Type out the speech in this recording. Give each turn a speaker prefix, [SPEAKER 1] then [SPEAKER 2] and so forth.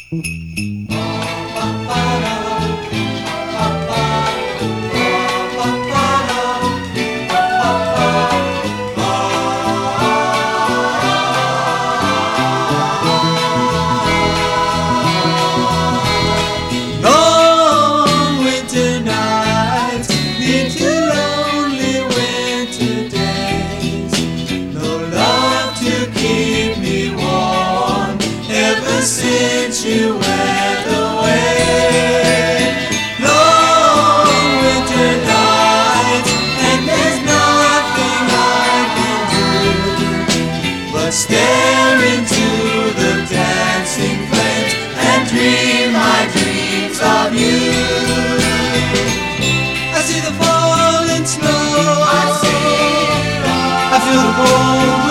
[SPEAKER 1] Long winter nights lead to lonely winter days. No love to keep me warm ever since you went away. Long winter nights, and there's nothing I can do but stare into the dancing flames and dream my dreams of you. I see the falling snow, I feel the cold